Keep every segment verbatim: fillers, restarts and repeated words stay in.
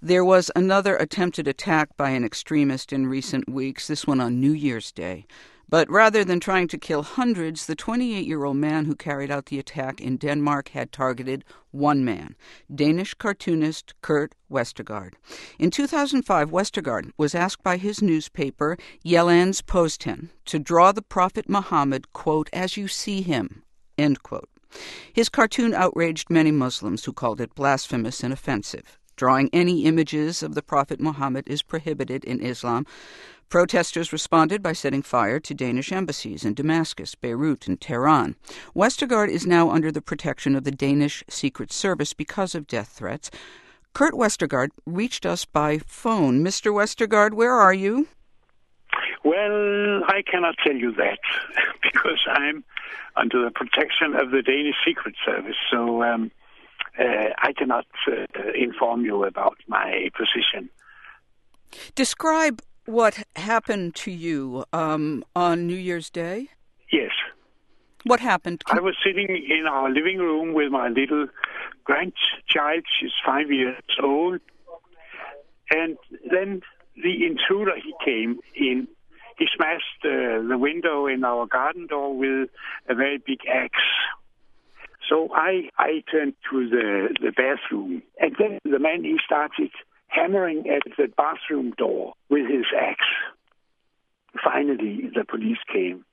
There was another attempted attack by an extremist in recent weeks, this one on New Year's Day. But rather than trying to kill hundreds, the twenty-eight-year-old man who carried out the attack in Denmark had targeted one man, Danish cartoonist Kurt Westergaard. In two thousand five, Westergaard was asked by his newspaper, Jyllands-Posten, to draw the Prophet Muhammad, quote, as you see him, end quote. His cartoon outraged many Muslims who called it blasphemous and offensive. Drawing any images of the Prophet Muhammad is prohibited in Islam. Protesters responded by setting fire to Danish embassies in Damascus, Beirut, and Tehran. Westergaard is now under the protection of the Danish Secret Service because of death threats. Kurt Westergaard reached us by phone. Mister Westergaard, where are you? Well, I cannot tell you that because I'm under the protection of the Danish Secret Service, so um, uh, I cannot uh, inform you about my position. Describe what happened to you um, on New Year's Day? Yes. What happened? I was sitting in our living room with my little grandchild. She's five years old. And then the intruder, he came in. He smashed uh, the window in our garden door with a very big axe. So I, I turned to the, the bathroom. And then the man, he started hammering at the bathroom door with his axe. Finally, the police came.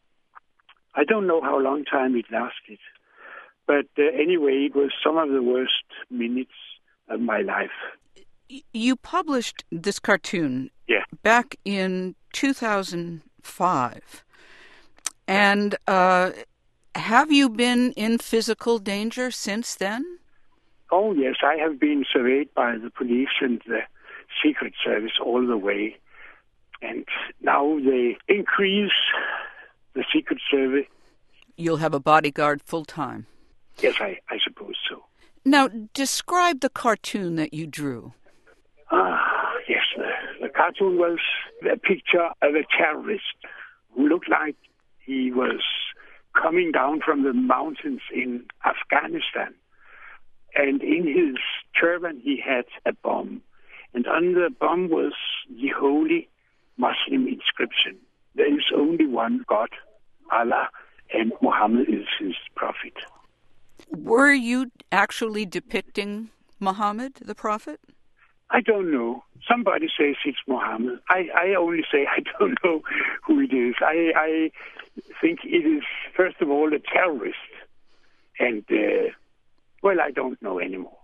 I don't know how long time it lasted, but uh, anyway, it was some of the worst minutes of my life. You published this cartoon yeah. back in two thousand five, and uh, have you been in physical danger since then? Oh, yes, I have been surveyed by the police and the Secret Service all the way. And now they increase the Secret Service. You'll have a bodyguard full-time. Yes, I, I suppose so. Now, describe the cartoon that you drew. Ah, yes, the, the cartoon was a picture of a terrorist who looked like he was coming down from the mountains in Afghanistan. And in his turban, he had a bomb. And on the bomb was the holy Muslim inscription. There is only one God, Allah, and Muhammad is his prophet. Were you actually depicting Muhammad, the prophet? I don't know. Somebody says it's Muhammad. I, I only say I don't know who it is. I, I think it is, first of all, a terrorist. And... Uh, Well, I don't know anymore.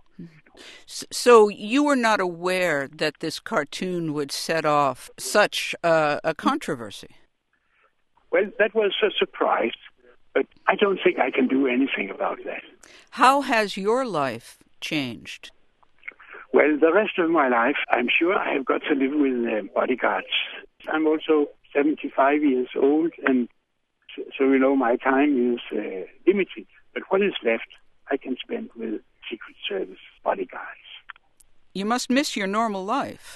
So you were not aware that this cartoon would set off such uh, a controversy? Well, that was a surprise, but I don't think I can do anything about that. How has your life changed? Well, the rest of my life, I'm sure I have got to live with uh, bodyguards. I'm also seventy-five years old, and so, so you know, my time is uh, limited. But what is left, I can spend with Secret Service bodyguards. You must miss your normal life.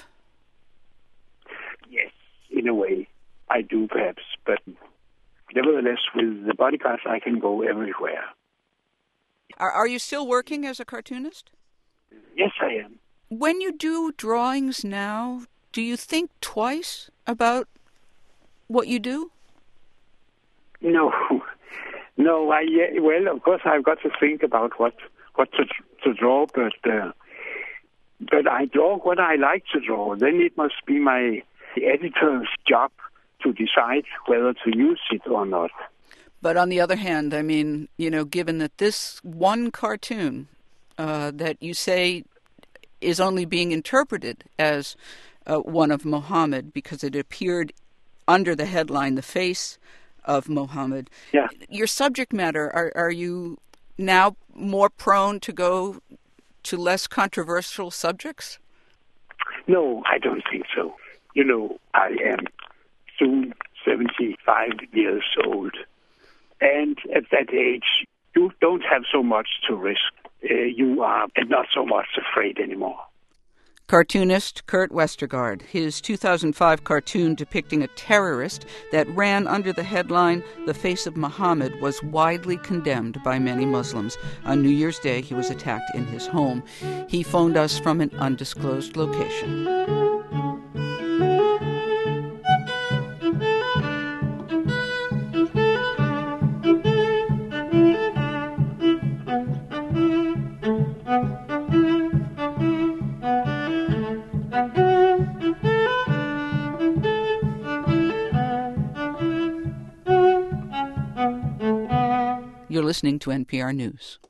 Yes, in a way, I do perhaps. But nevertheless, with the bodyguards, I can go everywhere. Are, are you still working as a cartoonist? Yes, I am. When you do drawings now, do you think twice about what you do? No. No, I, well, of course, I've got to think about what what to, to draw, but uh, but I draw what I like to draw. Then it must be my editor's job to decide whether to use it or not. But on the other hand, I mean, you know, given that this one cartoon uh, that you say is only being interpreted as uh, one of Muhammad because it appeared under the headline, The Face of Muhammad. Yeah. Your subject matter, are, are you now more prone to go to less controversial subjects? No, I don't think so. You know, I am soon seventy-five years old. And at that age, you don't have so much to risk. Uh, you are not so much afraid anymore. Cartoonist Kurt Westergaard. His two thousand five cartoon depicting a terrorist that ran under the headline, "The Face of Muhammad," was widely condemned by many Muslims. On New Year's Day, he was attacked in his home. He phoned us from an undisclosed location. You're listening to N P R News.